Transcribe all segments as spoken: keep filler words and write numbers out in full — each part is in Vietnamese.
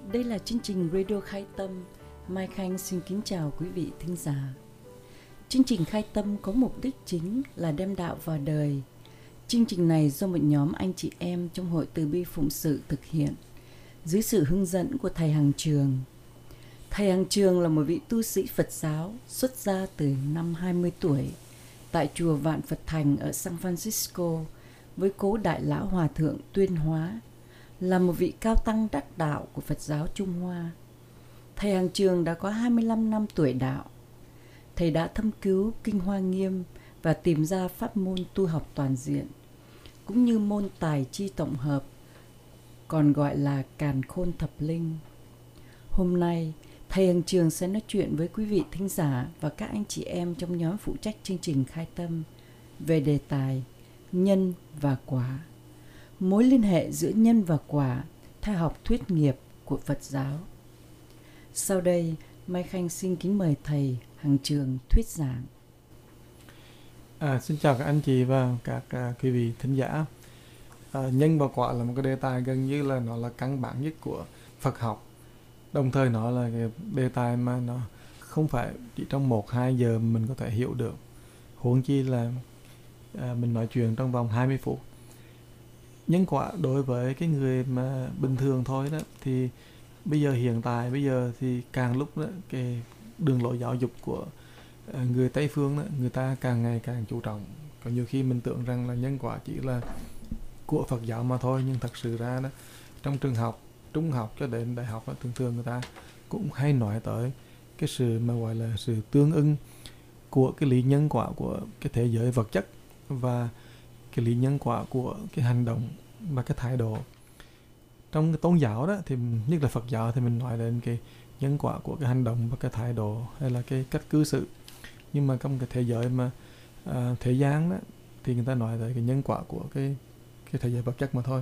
Đây là chương trình Radio Khai Tâm. Mai Khanh xin kính chào quý vị thính giả. Chương trình Khai Tâm có mục đích chính là đem đạo vào đời. Chương trình này do một nhóm anh chị em trong Hội Từ Bi Phụng Sự thực hiện, dưới sự hướng dẫn của Thầy Hằng Trường. Thầy Hằng Trường là một vị tu sĩ Phật giáo xuất gia từ năm hai mươi tuổi tại chùa Vạn Phật Thành ở San Francisco với cố Đại Lão Hòa Thượng Tuyên Hóa, là một vị cao tăng đắc đạo của Phật giáo Trung Hoa. Thầy Hằng Trường đã có hai mươi lăm năm tuổi đạo. Thầy đã thâm cứu Kinh Hoa Nghiêm và tìm ra pháp môn tu học toàn diện, cũng như môn tài chi tổng hợp, còn gọi là Càn Khôn Thập Linh. Hôm nay, Thầy Hằng Trường sẽ nói chuyện với quý vị thính giả và các anh chị em trong nhóm phụ trách chương trình Khai Tâm về đề tài nhân và quả, mối liên hệ giữa nhân và quả theo học thuyết nghiệp của Phật giáo. Sau đây, Mai Khanh xin kính mời Thầy Hằng Trường thuyết giảng. À, xin chào các anh chị và các à, quý vị thính giả. À, nhân và quả là một cái đề tài gần như là nó là căn bản nhất của Phật học. Đồng thời nó là cái đề tài mà nó không phải chỉ trong một hai giờ mình có thể hiểu được. Huống chi là à, mình nói chuyện trong vòng hai mươi phút. Nhân quả đối với cái người mà bình thường thôi đó, thì bây giờ hiện tại bây giờ thì càng lúc đó, cái đường lối giáo dục của người Tây phương đó, người ta càng ngày càng chú trọng. Có nhiều khi mình tưởng rằng là nhân quả chỉ là của Phật giáo mà thôi, nhưng thật sự ra đó, trong trường học, trung học cho đến đại học đó, thường thường người ta cũng hay nói tới cái sự mà gọi là sự tương ưng của cái lý nhân quả của cái thế giới vật chất và cái lý nhân quả của cái hành động và cái thái độ. Trong cái tôn giáo đó thì nhất là Phật giáo thì mình nói đến cái nhân quả của cái hành động và cái thái độ hay là cái cách cư xử. Nhưng mà trong cái thế giới mà à, thế gian đó thì người ta nói tới cái nhân quả của cái cái thế giới vật chất mà thôi.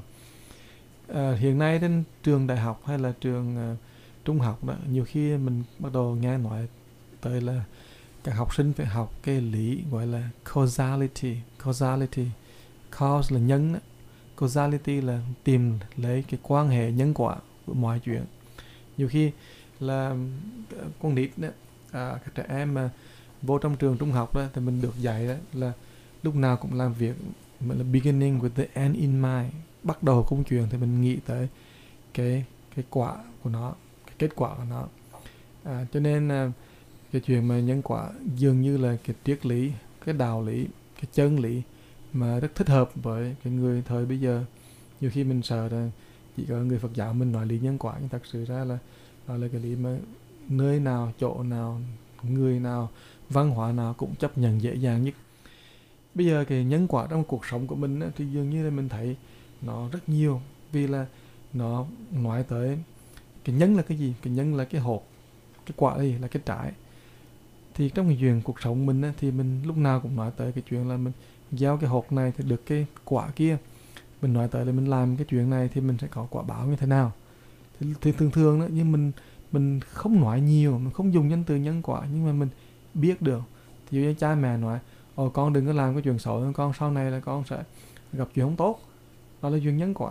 À, hiện nay trên trường đại học hay là trường à, trung học đó, nhiều khi mình bắt đầu nghe nói tới là các học sinh phải học cái lý gọi là causality. Causality, cause là nhân đó. Causality là tìm lấy cái quan hệ nhân quả của mọi chuyện. Nhiều khi là con nít đó, à, các trẻ em mà vô trong trường trung học đó, thì mình được dạy đó là lúc nào cũng làm việc là beginning with the end in mind. Bắt đầu công chuyện thì mình nghĩ tới cái cái quả của nó, cái kết quả của nó. À, cho nên à, cái chuyện mà nhân quả dường như là cái triết lý, cái đạo lý, cái chân lý mà rất thích hợp với cái người thời bây giờ. Nhiều khi mình sợ là chỉ có người Phật giáo mình nói lý nhân quả, nhưng thật sự ra là đó là cái lý mà nơi nào, chỗ nào, người nào, văn hóa nào cũng chấp nhận dễ dàng nhất. Bây giờ cái nhân quả trong cuộc sống của mình á, thì dường như là mình thấy nó rất nhiều, vì là nó nói tới cái nhân là cái gì? Cái nhân là cái hột, cái quả gì là cái trái. Thì trong cái chuyện cuộc sống mình á, thì mình lúc nào cũng nói tới cái chuyện là mình gieo cái hột này thì được cái quả kia. Mình nói tới là mình làm cái chuyện này thì mình sẽ có quả báo như thế nào. Thì, thì thường thường đó, nhưng mình mình không nói nhiều, mình không dùng nhân từ nhân quả, nhưng mà mình biết được. Thì như cha mẹ nói, ồ con đừng có làm cái chuyện xấu, con sau này là con sẽ gặp chuyện không tốt. Đó là chuyện nhân quả.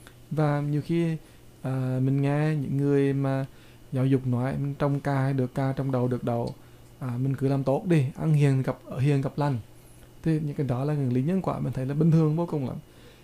Và nhiều khi à, mình nghe những người mà giáo dục nói mình trồng ca được ca, trong đầu được đầu, à, mình cứ làm tốt đi, ăn hiền gặp ở hiền gặp lành. Thì những cái đó là những lý nhân quả mình thấy là bình thường vô cùng lắm.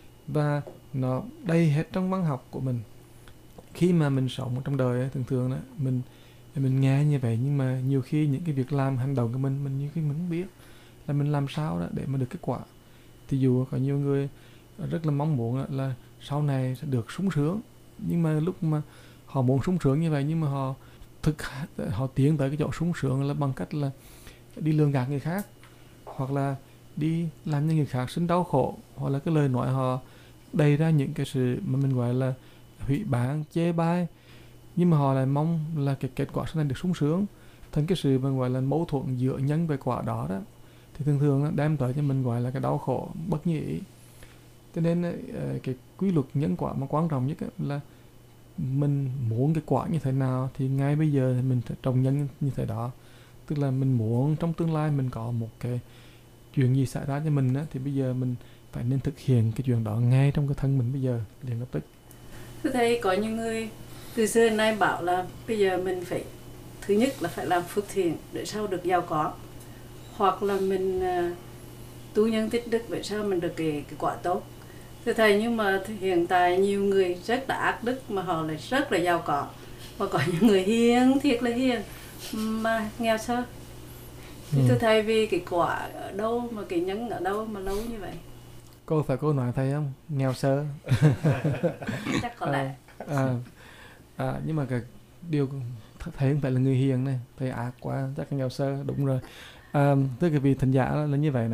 Và nó đầy hết trong văn học của mình. Khi mà mình sống trong đời ấy, thường thường đó, mình mình nghe như vậy, nhưng mà nhiều khi những cái việc làm, hành động của mình, mình nhiều khi mình không biết là mình làm sao đó để mà được kết quả. Thì dù có nhiều người rất là mong muốn là sau này sẽ được sung sướng, nhưng mà lúc mà họ muốn sung sướng như vậy, nhưng mà họ thực họ tiến tới cái chỗ sung sướng là bằng cách là đi lường gạt người khác, hoặc là đi làm cho người khác sinh đau khổ, hoặc là cái lời nói họ đầy ra những cái sự mà mình gọi là hủy báng, chê bai, nhưng mà họ lại mong là cái kết quả sau này được sung sướng. Thành cái sự mà gọi là mâu thuẫn giữa nhân và quả đó đó thì thường thường nó đem tới cho mình gọi là cái đau khổ bất như ý. Cho nên cái quy luật nhân quả mà quan trọng nhất là mình muốn cái quả như thế nào thì ngay bây giờ thì mình trồng nhân như thế đó. Tức là mình muốn trong tương lai mình có một cái chuyện gì xảy ra cho mình á, thì bây giờ mình phải nên thực hiện cái chuyện đó ngay trong cái thân mình bây giờ liền lập tức. Thưa thầy, có những người Từ xưa đến nay bảo là bây giờ mình phải, thứ nhất là phải làm phước thiện để sau được giàu có, hoặc là mình uh, tu nhân tích đức để sao mình được cái, cái quả tốt. Thưa thầy, nhưng mà hiện tại nhiều người rất là ác đức mà họ lại rất là giàu có, và có những người hiền, thiệt là hiền mà nghèo sơ. Thì ừ. thưa thầy, vì cái quả ở đâu mà cái nhân ở đâu mà lâu như vậy? Cô phải cô nói thầy không? Nghèo sơ. Chắc có lẽ. À, à, à, nhưng mà cái điều thầy không phải là người hiền này, thầy ác quá, chắc là nghèo sơ, đúng rồi. À, tức là vì thính giả là như vậy nè.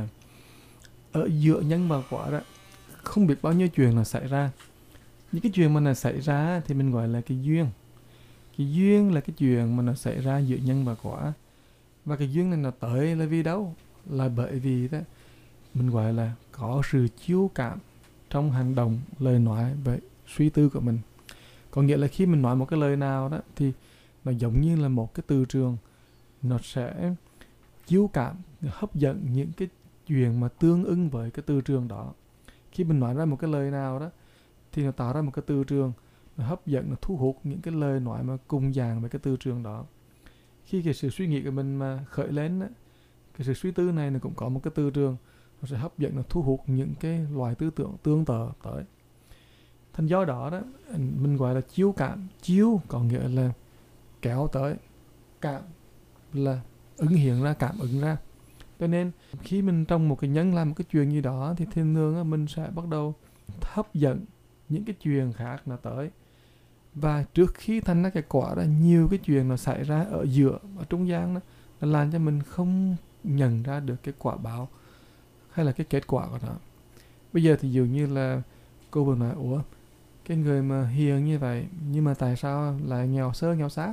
Ở giữa nhân và quả đó, không biết bao nhiêu chuyện là xảy ra. Những cái chuyện mà nó xảy ra thì mình gọi là cái duyên. Cái duyên là cái chuyện mà nó xảy ra giữa nhân và quả. Và cái duyên này nó tới là vì đâu? Là bởi vì đó, mình gọi là có sự chiếu cảm trong hành động, lời nói và suy tư của mình. Có nghĩa là khi mình nói một cái lời nào đó thì nó giống như là một cái từ trường, nó sẽ chiếu cảm, hấp dẫn những cái chuyện mà tương ứng với cái từ trường đó. Khi mình nói ra một cái lời nào đó thì nó tạo ra một cái từ trường, nó hấp dẫn, nó thu hút những cái lời nói mà cùng dạng với cái từ trường đó. Khi cái sự suy nghĩ của mình mà khởi lên đó, cái sự suy tư này nó cũng có một cái từ trường, nó sẽ hấp dẫn, nó thu hút những cái loại tư tưởng tương tự tới. Thành do đó đó, mình gọi là chiếu cảm. Chiếu có nghĩa là kéo tới, cảm là ứng hiện ra, cảm ứng ra. Cho nên khi mình trong một cái nhân làm một cái chuyện gì đó thì thiên thường mình sẽ bắt đầu hấp dẫn những cái chuyện khác nó tới. Và trước khi thành ra cái quả đó, nhiều cái chuyện nó xảy ra ở giữa, ở trung gian đó, nó làm cho mình không nhận ra được cái quả báo hay là cái kết quả của nó. Bây giờ thì dường như là cô vừa nói, ủa, cái người mà hiền như vậy nhưng mà tại sao lại nghèo sơ nghèo xác?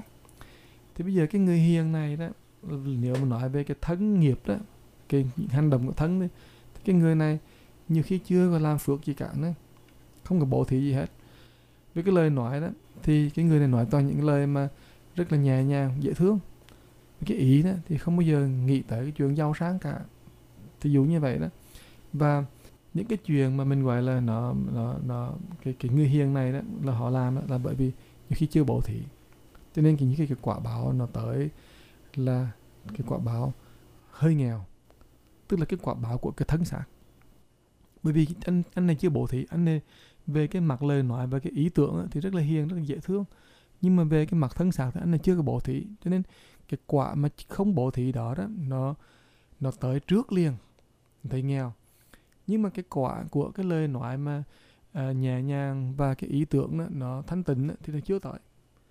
Thì bây giờ cái người hiền này đó, nếu mà nói về cái thân nghiệp đó, cái hành động của thân đấy, thì cái người này nhiều khi chưa có làm phước gì cả nữa, không có bố thí gì hết. Với cái lời nói đó thì cái người này nói toàn những lời mà rất là nhẹ nhàng, dễ thương. Cái ý đó thì không bao giờ nghĩ tới cái chuyện giàu sang cả. Thì dụ như vậy đó. Và những cái chuyện mà mình gọi là nó, nó, nó cái, cái người hiền này đó là họ làm đó, là bởi vì nhiều khi chưa bố thí. Cho nên cái, những cái, cái quả báo nó tới là cái quả báo hơi nghèo, tức là cái quả báo của cái thân xác. Bởi vì anh, anh này chưa bố thí, anh này về cái mặt lời nói và cái ý tưởng ấy, thì rất là hiền, rất là dễ thương. Nhưng mà về cái mặt thân xác thì anh này chưa có bố thí. Cho nên cái quả mà không bố thí đó, đó nó, nó tới trước liền, thấy nghèo. Nhưng mà cái quả của cái lời nói mà à, nhẹ nhàng và cái ý tưởng đó, nó thanh tịnh đó, thì nó chưa tới.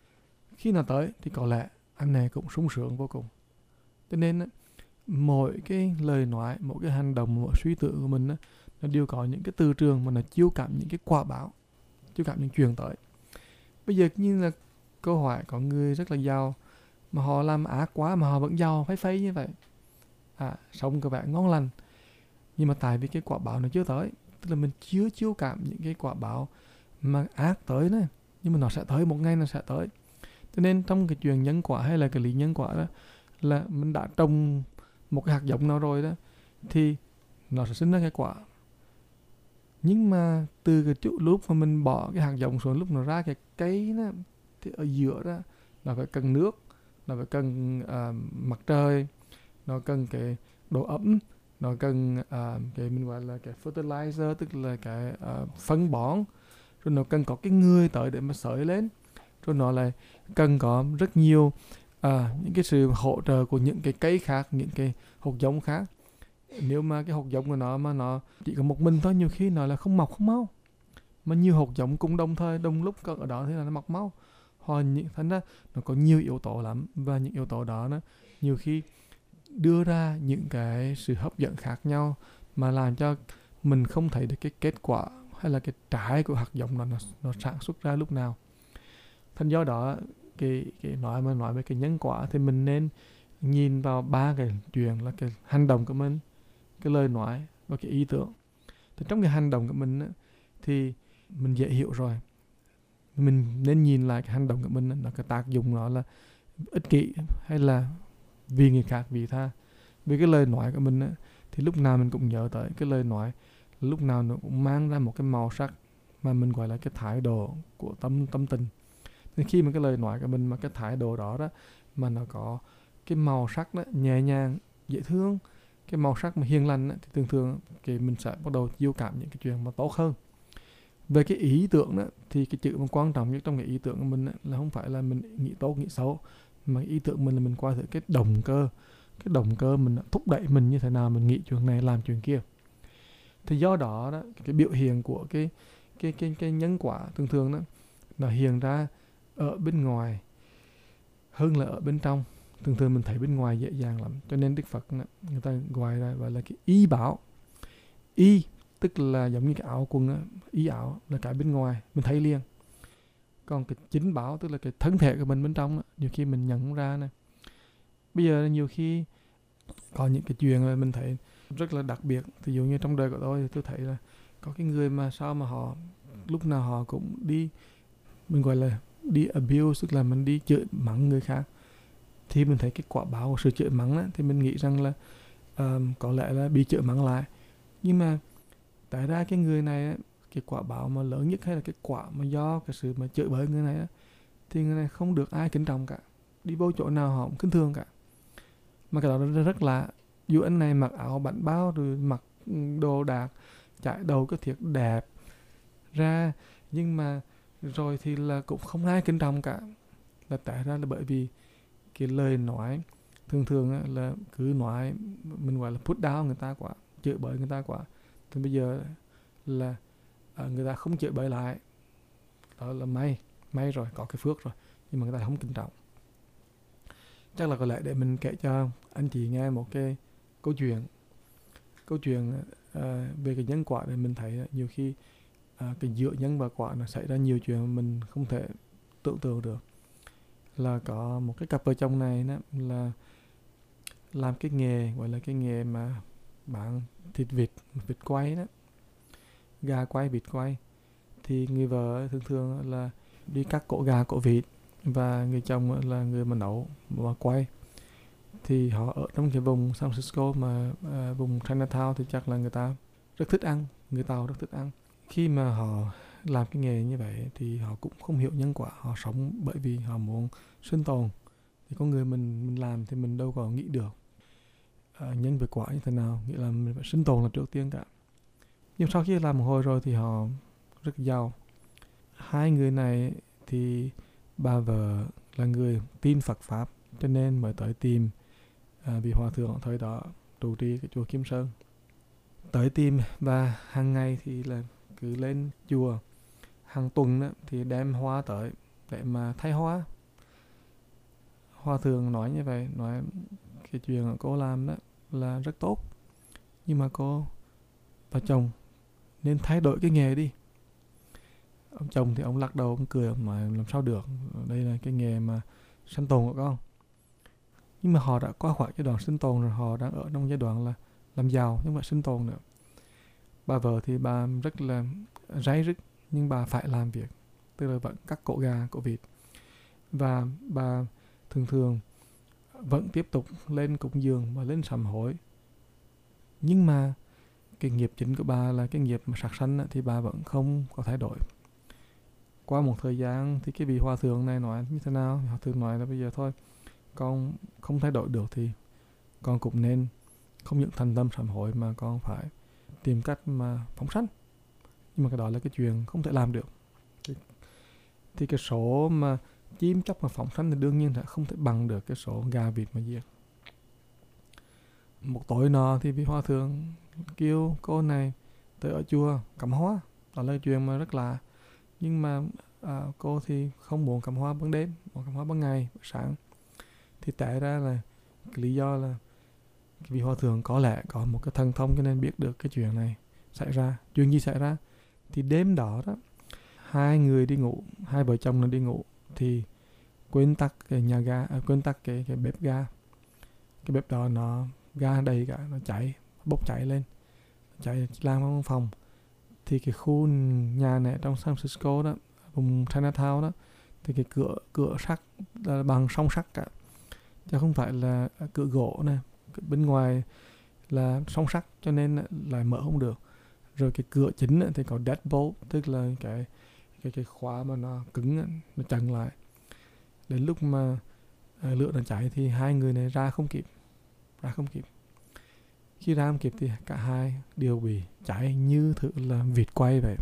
Khi nào tới thì có lẽ anh này cũng sung sướng vô cùng. Cho nên đó, mỗi cái lời nói, mỗi cái hành động, mỗi suy tưởng của mình đó, nó đều có những cái từ trường mà nó chiếu cảm những cái quả báo, chiếu cảm những chuyện tới. Bây giờ như là câu hỏi có người rất là giàu mà họ làm ác quá mà họ vẫn giàu phấy phấy như vậy, à, sống có vẻ ngon lành, nhưng mà tại vì cái quả báo nó chưa tới, tức là mình chưa chiếu cảm những cái quả báo mà ác tới này, nhưng mà nó sẽ tới, một ngày nó sẽ tới. Cho nên trong cái chuyện nhân quả hay là cái lý nhân quả đó, là mình đã trồng một cái hạt giống nào rồi đó thì nó sẽ sinh ra cái quả. Nhưng mà từ cái chút lúc mà mình bỏ cái hạt giống xuống, lúc nó ra cái cây đó, thì ở giữa đó nó phải cần nước, nó phải cần uh, mặt trời, nó cần cái độ ẩm, nó cần uh, cái mình gọi là cái fertilizer, tức là cái uh, phân bón, rồi nó cần có cái người tới để mà sới lên, rồi nó lại cần có rất nhiều uh, những cái sự hỗ trợ của những cái cây khác, những cái hạt giống khác. Nếu mà cái hạt giống của nó mà nó chỉ có một mình thôi, nhiều khi nó là không mọc không mau. Mà nhiều hạt giống cùng đồng thời, đồng lúc ở đó thì là nó mọc mau. Hoặc thành ra nó có nhiều yếu tố lắm. Và những yếu tố đó, đó nhiều khi đưa ra những cái sự hấp dẫn khác nhau mà làm cho mình không thấy được cái kết quả hay là cái trái của hạt giống đó nó, nó sản xuất ra lúc nào. Thành do đó cái, cái nói mà nói về cái nhân quả thì mình nên nhìn vào ba cái chuyện là cái hành động của mình, cái lời nói và cái ý tưởng. Thì trong cái hành động của mình á, thì mình dễ hiểu rồi. Mình nên nhìn lại cái hành động của mình á, là cái tác dụng nó là ích kỷ hay là vì người khác vì tha. Vì cái lời nói của mình á, thì lúc nào mình cũng nhớ tới cái lời nói, lúc nào nó cũng mang ra một cái màu sắc mà mình gọi là cái thái độ của tâm tâm tình. Nên khi mà cái lời nói của mình mà cái thái độ đó đó mà nó có cái màu sắc đó nhẹ nhàng, dễ thương, cái màu sắc mà hiền lành đó, thì thường thường cái mình sẽ bắt đầu chiêu cảm những cái chuyện mà tốt hơn. Về cái ý tưởng đó thì cái chữ mà quan trọng nhất trong cái ý tưởng của mình đó, là không phải là mình nghĩ tốt nghĩ xấu, mà ý tưởng mình là mình qua thử cái động cơ, cái động cơ mình thúc đẩy mình như thế nào mình nghĩ chuyện này làm chuyện kia. Thì do đó đó cái biểu hiện của cái cái cái cái nhân quả thường thường đó nó hiện ra ở bên ngoài hơn là ở bên trong. Thường thường mình thấy bên ngoài dễ dàng lắm, cho nên Đức Phật đó, người ta gọi là gọi là cái y bảo. Y tức là giống như cái áo quần đó, y áo là cái bên ngoài mình thấy liền. Còn cái chính bảo tức là cái thân thể của mình bên trong đó, nhiều khi mình nhận ra nè. Bây giờ nhiều khi có những cái chuyện là mình thấy rất là đặc biệt. Ví dụ như trong đời của tôi thì tôi thấy là có cái người mà sao mà họ lúc nào họ cũng đi, mình gọi là đi abuse, tức là mình đi chửi mắng người khác. Thì mình thấy cái quả báo của sự chửi mắng đó, thì mình nghĩ rằng là um, có lẽ là bị chửi mắng lại. Nhưng mà tại ra cái người này cái quả báo mà lớn nhất hay là cái quả mà do cái sự mà chửi bới người này đó, thì người này không được ai kính trọng cả, đi vô chỗ nào họ cũng kính thương cả. Mà cái đó rất, rất là dù anh này mặc áo bảnh bao rồi mặc đồ đạc chạy đầu cái thiệt đẹp ra, nhưng mà rồi thì là cũng không ai kính trọng cả. Là tại ra là bởi vì cái lời nói thường thường là cứ nói mình gọi là put down người ta quá, chửi bới người ta quá. Thì bây giờ là à, người ta không chửi bới lại, đó là may may rồi, có cái phước rồi, nhưng mà người ta không kính trọng. Chắc là có lẽ để mình kể cho anh chị nghe một cái câu chuyện câu chuyện uh, về cái nhân quả. Để mình thấy nhiều khi uh, cái giữa nhân và quả nó xảy ra nhiều chuyện mà mình không thể tưởng tượng được. Là có một cái cặp vợ chồng này đó, là làm cái nghề gọi là cái nghề mà bán thịt vịt, vịt quay đó, gà quay, vịt quay. Thì người vợ thường thường là đi cắt cổ gà, cổ vịt, và người chồng là người mà nấu và quay. Thì họ ở trong cái vùng San Francisco mà à, vùng Chinatown thì chắc là người ta rất thích ăn, người Tàu rất thích ăn. Khi mà họ làm cái nghề như vậy thì họ cũng không hiểu nhân quả, họ sống bởi vì họ muốn sinh tồn. Thì con người mình mình làm thì mình đâu có nghĩ được à, nhân về quả như thế nào, nghĩa là mình phải sinh tồn là trước tiên cả. Nhưng sau khi làm một hồi rồi thì họ rất giàu. Hai người này thì bà vợ là người tin Phật Pháp, cho nên mới tới tìm à, vị hòa thượng thời đó trụ trì cái chùa Kim Sơn. Tới tìm và hàng ngày thì là cứ lên chùa, hàng tuần đó, thì đem hoa tới để mà thay hoa. Hòa thượng nói như vậy, nói cái chuyện cô làm đó là rất tốt, nhưng mà cô và chồng nên thay đổi cái nghề đi. Ông chồng thì ông lắc đầu, ông cười, ông nói làm sao được, đây là cái nghề mà sinh tồn của con. Nhưng mà họ đã qua khỏi giai đoạn sinh tồn rồi, họ đang ở trong giai đoạn là làm giàu, nhưng mà sinh tồn nữa. Bà vợ thì bà rất là ráy rứt, nhưng bà phải làm việc, tức là vẫn cắt cổ gà, cổ vịt. Và bà thường thường vẫn tiếp tục lên cúng dường và lên sám hối. Nhưng mà cái nghiệp chính của bà là cái nghiệp mà sát sanh thì bà vẫn không có thay đổi. Qua một thời gian thì cái vị hòa thượng này nói như thế nào? Hòa thượng nói là bây giờ thôi, con không thay đổi được thì con cũng nên không những thành tâm sám hối mà con phải tìm cách mà phóng sanh. Nhưng mà cái đó là cái chuyện không thể làm được. Thì cái số mà chim chóc mà phóng sanh thì đương nhiên là không thể bằng được cái số gà vịt mà giết. Một tối nọ thì vị hòa thượng kêu cô này tới ở chùa cắm hoa. Đó là chuyện mà rất lạ. Nhưng mà à, cô thì không muốn cắm hoa ban đêm, muốn cắm hoa ban ngày, ban sáng. Thì tại ra là cái lý do là cái vị hòa thượng có lẽ có một cái thần thông cho nên biết được cái chuyện này xảy ra. Chuyện gì xảy ra? Thì đêm đó đó, hai người đi ngủ, hai vợ chồng nó đi ngủ thì quên tắt cái nhà ga, à, quên tắt cái cái bếp ga. Cái bếp đó nó ga đầy cả, nó cháy, bốc cháy lên, cháy lan trong phòng. Thì cái khu nhà này trong San Francisco đó, vùng Chinatown đó, thì cái cửa cửa sắt là bằng song sắt cả, chứ không phải là cửa gỗ nè. Bên ngoài là song sắt cho nên lại mở không được. Rồi cái cửa chính thì có deadbolt, tức là cái cái cái khóa mà nó cứng, nó chặn lại. đến lúc mà uh, lửa nó cháy thì hai người này ra không kịp, ra không kịp. Khi ra không kịp thì cả hai đều bị cháy như thử là vịt quay vậy,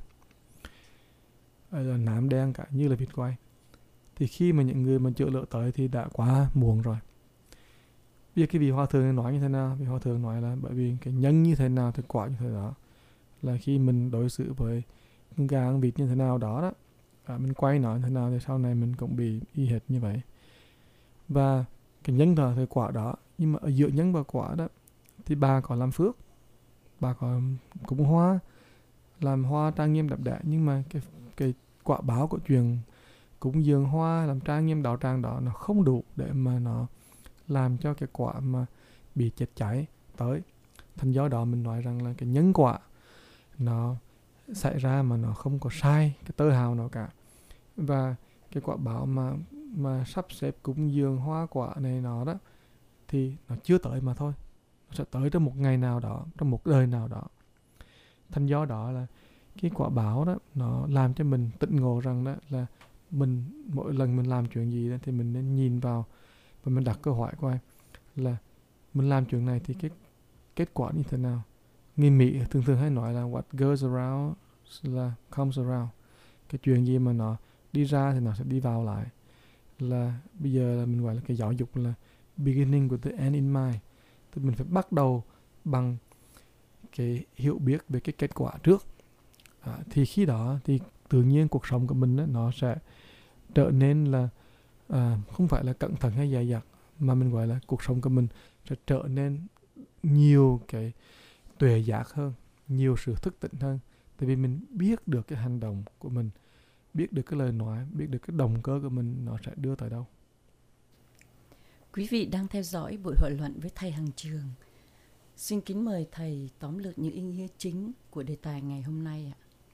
là nám đen cả như là vịt quay. Thì khi mà những người mà chữa lửa tới thì đã quá muộn rồi. Bây giờ cái vị hòa thượng này nói như thế nào? Vị hòa thượng nói là bởi vì cái nhân như thế nào thì quả như thế đó, là khi mình đối xử với con gà con vịt như thế nào đó đó, à, mình quay nó như thế nào thì sau này mình cũng bị y hệt như vậy. Và cái nhân là thì quả đó, nhưng mà ở giữa nhân và quả đó thì bà có làm phước, bà có cúng hoa, làm hoa trang nghiêm đẹp đẽ, nhưng mà cái cái quả báo của chuyện cúng dường hoa làm trang nghiêm đạo tràng đó nó không đủ để mà nó làm cho cái quả mà bị chết cháy tới. Thành do đó mình nói rằng là cái nhân quả nó xảy ra mà nó không có sai cái tơ hào nào cả. Và cái quả báo mà mà sắp xếp cúng dường hoa quả này nó đó thì nó chưa tới mà thôi, nó sẽ tới trong một ngày nào đó, trong một đời nào đó. Thành do đó là cái quả báo đó nó làm cho mình tỉnh ngộ rằng đó là mình mỗi lần mình làm chuyện gì đó thì mình nên nhìn vào và mình đặt câu hỏi coi là mình làm chuyện này thì cái kết quả như thế nào. Người Mỹ thường thường hay nói là what goes around là comes around. Cái chuyện gì mà nó đi ra thì nó sẽ đi vào lại. Là bây giờ là mình gọi là cái giáo dục là beginning with the end in mind. Thì mình phải bắt đầu bằng cái hiểu biết về cái kết quả trước. À, thì khi đó thì tự nhiên cuộc sống của mình đó, nó sẽ trở nên là à, không phải là cẩn thận hay dè dặt, mà mình gọi là cuộc sống của mình sẽ trở nên nhiều cái tuệ giác hơn, nhiều sự thức tỉnh hơn. Tại vì mình biết được cái hành động của mình, biết được cái lời nói, biết được cái động cơ của mình nó sẽ đưa tới đâu. Quý vị đang theo dõi buổi hội luận với thầy Hằng Trường. Xin kính mời thầy tóm lược những ý nghĩa chính của đề tài ngày hôm nay ạ.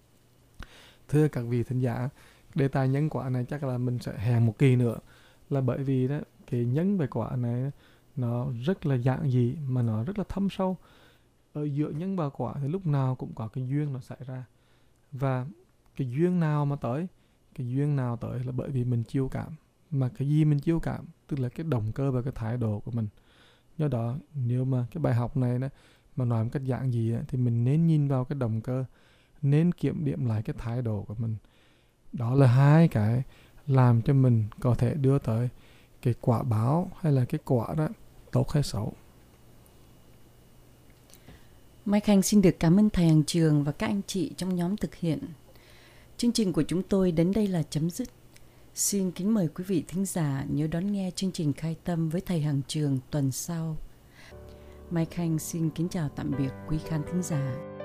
Thưa các vị thính giả, đề tài nhân quả này chắc là mình sẽ hẹn một kỳ nữa, là bởi vì đó cái nhân về quả này nó rất là giản dị mà nó rất là thâm sâu. Ở giữa nhân và quả thì lúc nào cũng có cái duyên nó xảy ra, và cái duyên nào mà tới, cái duyên nào tới là bởi vì mình chiêu cảm. Mà cái gì mình chiêu cảm tức là cái động cơ và cái thái độ của mình. Do đó nếu mà cái bài học này đó, mà nói một cách giản dị thì mình nên nhìn vào cái động cơ, nên kiểm điểm lại cái thái độ của mình. Đó là hai cái làm cho mình có thể đưa tới cái quả báo hay là cái quả đó tốt hay xấu. Mai Khanh xin được cảm ơn thầy Hằng Trường và các anh chị trong nhóm thực hiện. Chương trình của chúng tôi đến đây là chấm dứt. Xin kính mời quý vị thính giả nhớ đón nghe chương trình Khai Tâm với thầy Hằng Trường tuần sau. Mai Khanh xin kính chào tạm biệt quý khán thính giả.